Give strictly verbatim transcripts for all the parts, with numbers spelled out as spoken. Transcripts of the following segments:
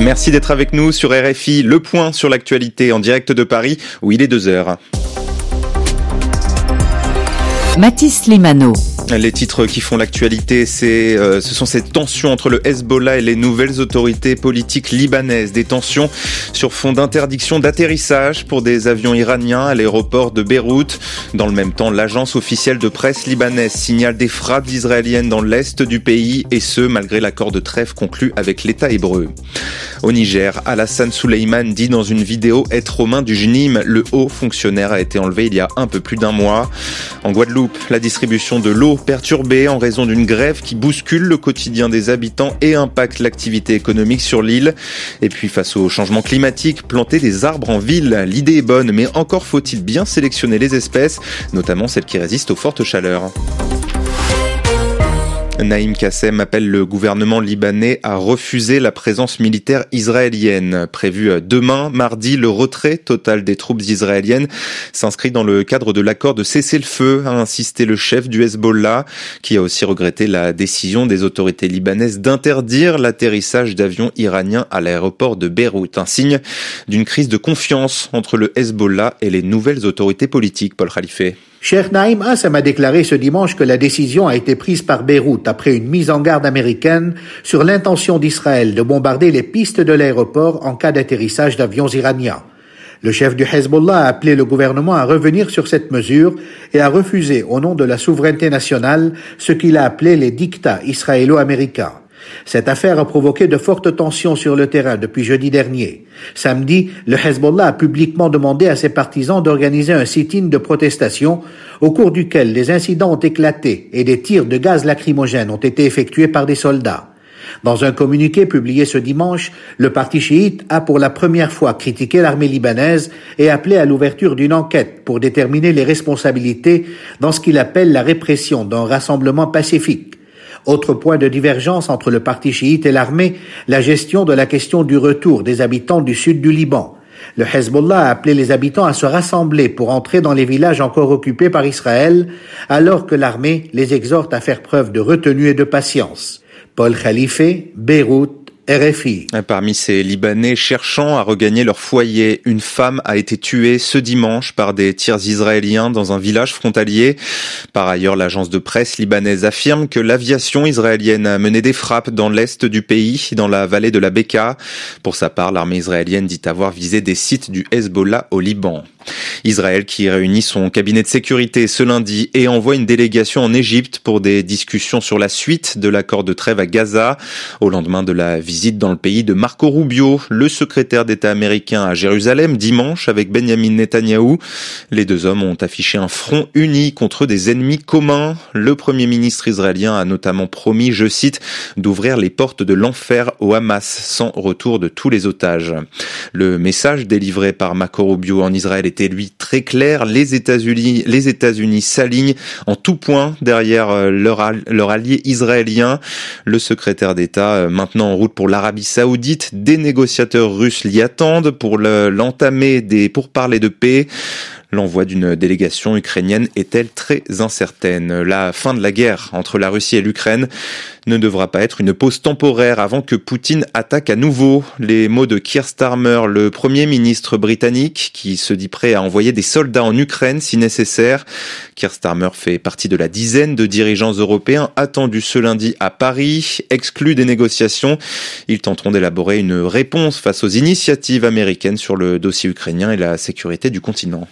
Merci d'être avec nous sur R F I, le point sur l'actualité en direct de Paris où il est deux heures. Mathis Limano. Les titres qui font l'actualité, c'est, euh, ce sont ces tensions entre le Hezbollah et les nouvelles autorités politiques libanaises. Des tensions sur fond d'interdiction d'atterrissage pour des avions iraniens à l'aéroport de Beyrouth. Dans le même temps, l'agence officielle de presse libanaise signale des frappes israéliennes dans l'est du pays, et ce, malgré l'accord de trêve conclu avec l'État hébreu. Au Niger, Alassane Souleyman dit dans une vidéo être aux mains du J N I M. Le haut fonctionnaire a été enlevé il y a un peu plus d'un mois. En Guadeloupe, la distribution de l'eau perturbée en raison d'une grève qui bouscule le quotidien des habitants et impacte l'activité économique sur l'île. Et puis face au changement climatique, planter des arbres en ville, l'idée est bonne, mais encore faut-il bien sélectionner les espèces, notamment celles qui résistent aux fortes chaleurs. Naïm Kassem appelle le gouvernement libanais à refuser la présence militaire israélienne. Prévu demain, mardi, le retrait total des troupes israéliennes s'inscrit dans le cadre de l'accord de cessez-le-feu, a insisté le chef du Hezbollah, qui a aussi regretté la décision des autorités libanaises d'interdire l'atterrissage d'avions iraniens à l'aéroport de Beyrouth. Un signe d'une crise de confiance entre le Hezbollah et les nouvelles autorités politiques. Paul Khalife. Cheikh Naïm Assem a déclaré ce dimanche que la décision a été prise par Beyrouth après une mise en garde américaine sur l'intention d'Israël de bombarder les pistes de l'aéroport en cas d'atterrissage d'avions iraniens. Le chef du Hezbollah a appelé le gouvernement à revenir sur cette mesure et à refuser, au nom de la souveraineté nationale, ce qu'il a appelé les dictats israélo-américains. Cette affaire a provoqué de fortes tensions sur le terrain depuis jeudi dernier. Samedi, le Hezbollah a publiquement demandé à ses partisans d'organiser un sit-in de protestation au cours duquel des incidents ont éclaté et des tirs de gaz lacrymogène ont été effectués par des soldats. Dans un communiqué publié ce dimanche, le parti chiite a pour la première fois critiqué l'armée libanaise et appelé à l'ouverture d'une enquête pour déterminer les responsabilités dans ce qu'il appelle la répression d'un rassemblement pacifique. Autre point de divergence entre le parti chiite et l'armée, la gestion de la question du retour des habitants du sud du Liban. Le Hezbollah a appelé les habitants à se rassembler pour entrer dans les villages encore occupés par Israël, alors que l'armée les exhorte à faire preuve de retenue et de patience. Paul Khalife, Beyrouth, R F I. Parmi ces Libanais cherchant à regagner leur foyer, une femme a été tuée ce dimanche par des tirs israéliens dans un village frontalier. Par ailleurs, l'agence de presse libanaise affirme que l'aviation israélienne a mené des frappes dans l'est du pays, dans la vallée de la Beka. Pour sa part, l'armée israélienne dit avoir visé des sites du Hezbollah au Liban. Israël qui réunit son cabinet de sécurité ce lundi et envoie une délégation en Égypte pour des discussions sur la suite de l'accord de trêve à Gaza. Au lendemain de la visite dans le pays de Marco Rubio, le secrétaire d'État américain à Jérusalem dimanche avec Benjamin Netanyahou. Les deux hommes ont affiché un front uni contre des ennemis communs. Le premier ministre israélien a notamment promis, je cite, d'ouvrir les portes de l'enfer au Hamas sans retour de tous les otages. Le message délivré par Marco Rubio en Israël était lui très clair. Les États-Unis, les États-Unis s'alignent en tout point derrière leur, leur allié israélien. Le secrétaire d'État, maintenant en route pour l'Arabie Saoudite, des négociateurs russes l'y attendent pour le, l'entamer des pourparlers de paix. L'envoi d'une délégation ukrainienne est-elle très incertaine? La fin de la guerre entre la Russie et l'Ukraine ne devra pas être une pause temporaire avant que Poutine attaque à nouveau. Les mots de Keir Starmer, le Premier ministre britannique, qui se dit prêt à envoyer des soldats en Ukraine si nécessaire. Keir Starmer fait partie de la dizaine de dirigeants européens attendus ce lundi à Paris, exclus des négociations. Ils tenteront d'élaborer une réponse face aux initiatives américaines sur le dossier ukrainien et la sécurité du continent.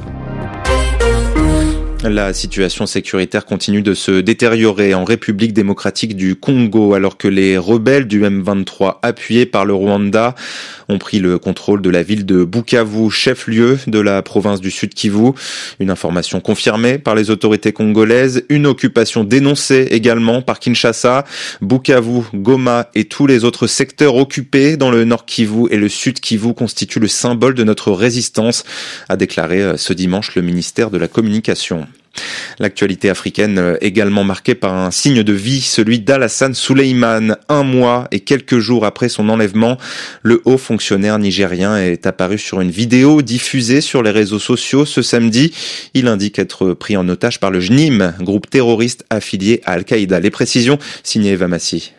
La situation sécuritaire continue de se détériorer en République démocratique du Congo alors que les rebelles du M vingt-trois appuyés par le Rwanda ont pris le contrôle de la ville de Bukavu, chef-lieu de la province du Sud Kivu. Une information confirmée par les autorités congolaises, une occupation dénoncée également par Kinshasa. Bukavu, Goma et tous les autres secteurs occupés dans le Nord Kivu et le Sud Kivu constituent le symbole de notre résistance, a déclaré ce dimanche le ministère de la Communication. L'actualité africaine également marquée par un signe de vie, celui d'Alassane Souleyman. Un mois et quelques jours après son enlèvement, le haut fonctionnaire nigérien est apparu sur une vidéo diffusée sur les réseaux sociaux ce samedi. Il indique être pris en otage par le J N I M, groupe terroriste affilié à Al-Qaïda. Les précisions, signé Eva Massi.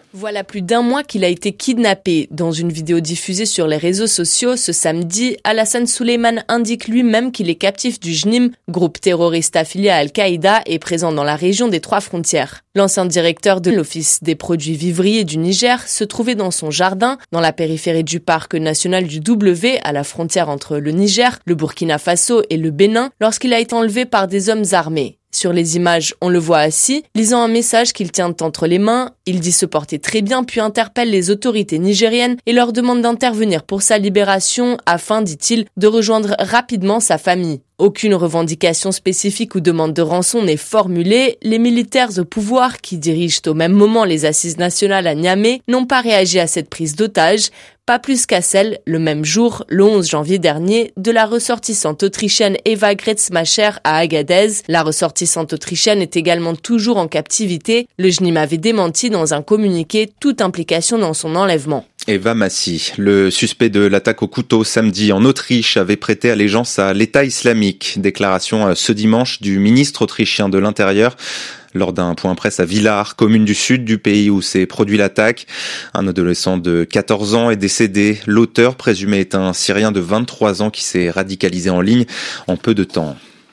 Voilà plus d'un mois qu'il a été kidnappé. Dans une vidéo diffusée sur les réseaux sociaux ce samedi, Alassane Souleyman indique lui-même qu'il est captif du J N I M, groupe terroriste affilié à Al-Qaïda et présent dans la région des Trois Frontières. L'ancien directeur de l'Office des produits vivriers du Niger se trouvait dans son jardin, dans la périphérie du parc national du W, à la frontière entre le Niger, le Burkina Faso et le Bénin, lorsqu'il a été enlevé par des hommes armés. Sur les images, on le voit assis, lisant un message qu'il tient entre les mains. Il dit se porter très bien, puis interpelle les autorités nigériennes et leur demande d'intervenir pour sa libération afin, dit-il, de rejoindre rapidement sa famille. Aucune revendication spécifique ou demande de rançon n'est formulée. Les militaires au pouvoir, qui dirigent au même moment les assises nationales à Niamey, n'ont pas réagi à cette prise d'otage. Pas plus qu'à celle, le même jour, le onze janvier dernier, de la ressortissante autrichienne Eva Gretzmacher à Agadez. La ressortissante autrichienne est également toujours en captivité. Le J N I M avait démenti dans un communiqué toute implication dans son enlèvement. Eva Massi, le suspect de l'attaque au couteau samedi en Autriche, avait prêté allégeance à l'État islamique. Déclaration ce dimanche du ministre autrichien de l'Intérieur lors d'un point presse à Villars, commune du sud du pays où s'est produit l'attaque. Un adolescent de quatorze ans est décédé. L'auteur présumé est un Syrien de vingt-trois ans qui s'est radicalisé en ligne en peu de temps.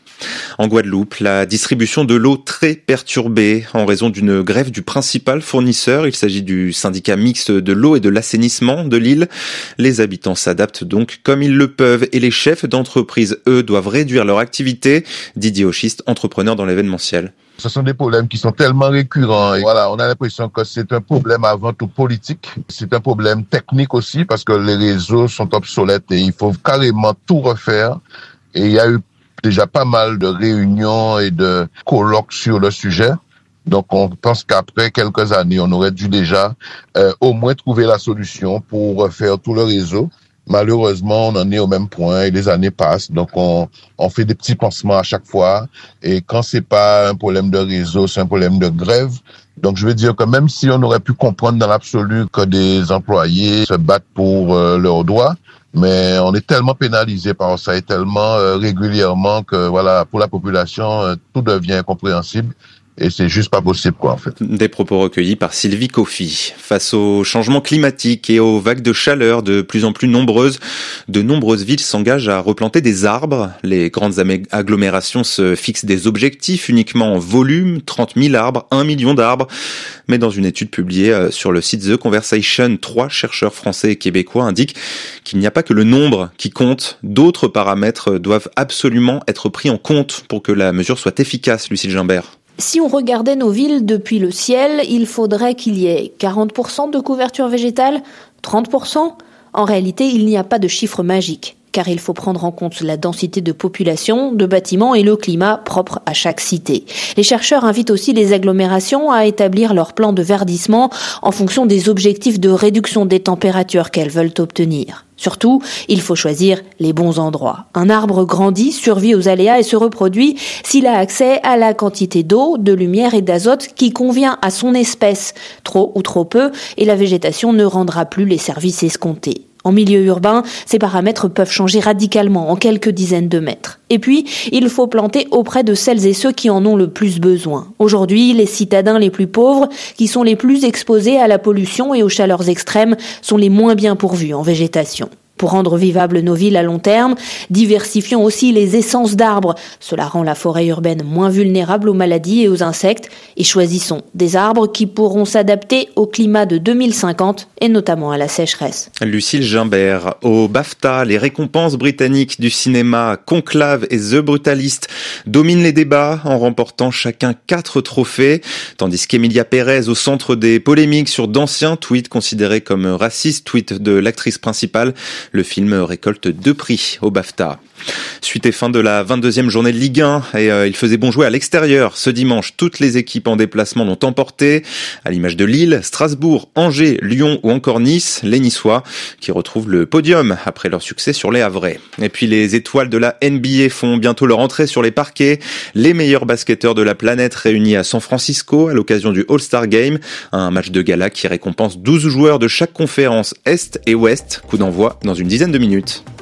En Guadeloupe, la distribution de l'eau très perturbée en raison d'une grève du principal fournisseur. Il s'agit du syndicat mixte de l'eau et de l'assainissement de l'île. Les habitants s'adaptent donc comme ils le peuvent et les chefs d'entreprise, eux, doivent réduire leur activité. Didier Auchiste, entrepreneur dans l'événementiel. Ce sont des problèmes qui sont tellement récurrents. Et voilà, on a l'impression que c'est un problème avant tout politique. C'est un problème technique aussi parce que les réseaux sont obsolètes et il faut carrément tout refaire. Et il y a eu déjà pas mal de réunions et de colloques sur le sujet. Donc, on pense qu'après quelques années, on aurait dû déjà euh, au moins trouver la solution pour refaire tout le réseau. Malheureusement, on en est au même point et les années passent. Donc, on, on fait des petits pansements à chaque fois. Et quand c'est pas un problème de réseau, c'est un problème de grève. Donc, je veux dire que même si on aurait pu comprendre dans l'absolu que des employés se battent pour euh, leurs droits, mais on est tellement pénalisé par ça et tellement euh, régulièrement que, voilà, pour la population, euh, tout devient incompréhensible. Et c'est juste pas possible, quoi, en fait. Des propos recueillis par Sylvie Coffy. Face au changement climatique et aux vagues de chaleur de plus en plus nombreuses, de nombreuses villes s'engagent à replanter des arbres. Les grandes agglomérations se fixent des objectifs uniquement en volume, trente mille arbres, un million d'arbres. Mais dans une étude publiée sur le site The Conversation, trois chercheurs français et québécois indiquent qu'il n'y a pas que le nombre qui compte. D'autres paramètres doivent absolument être pris en compte pour que la mesure soit efficace, Lucille Gimbert. Si on regardait nos villes depuis le ciel, il faudrait qu'il y ait quarante pour cent de couverture végétale, trente pour cent. En réalité, il n'y a pas de chiffre magique, car il faut prendre en compte la densité de population, de bâtiments et le climat propre à chaque cité. Les chercheurs invitent aussi les agglomérations à établir leur plan de verdissement en fonction des objectifs de réduction des températures qu'elles veulent obtenir. Surtout, il faut choisir les bons endroits. Un arbre grandit, survit aux aléas et se reproduit s'il a accès à la quantité d'eau, de lumière et d'azote qui convient à son espèce. Trop ou trop peu, et la végétation ne rendra plus les services escomptés. En milieu urbain, ces paramètres peuvent changer radicalement en quelques dizaines de mètres. Et puis, il faut planter auprès de celles et ceux qui en ont le plus besoin. Aujourd'hui, les citadins les plus pauvres, qui sont les plus exposés à la pollution et aux chaleurs extrêmes, sont les moins bien pourvus en végétation. Pour rendre vivables nos villes à long terme, diversifions aussi les essences d'arbres. Cela rend la forêt urbaine moins vulnérable aux maladies et aux insectes. Et choisissons des arbres qui pourront s'adapter au climat de deux mille cinquante et notamment à la sécheresse. Lucille Gimbert. Au BAFTA, les récompenses britanniques du cinéma Conclave et The Brutalist dominent les débats en remportant chacun quatre trophées, tandis qu'Emilia Pérez au centre des polémiques sur d'anciens tweets considérés comme racistes, tweets de l'actrice principale. Le film récolte deux prix au BAFTA. Suite et fin de la vingt-deuxième journée de Ligue un et euh, il faisait bon jouer à l'extérieur. Ce dimanche, toutes les équipes en déplacement l'ont emporté. À l'image de Lille, Strasbourg, Angers, Lyon ou encore Nice, les Niçois qui retrouvent le podium après leur succès sur les Havrais. Et puis les étoiles de la N B A font bientôt leur entrée sur les parquets. Les meilleurs basketteurs de la planète réunis à San Francisco à l'occasion du All-Star Game. Un match de gala qui récompense douze joueurs de chaque conférence Est et Ouest. Coup d'envoi dans une dizaine de minutes.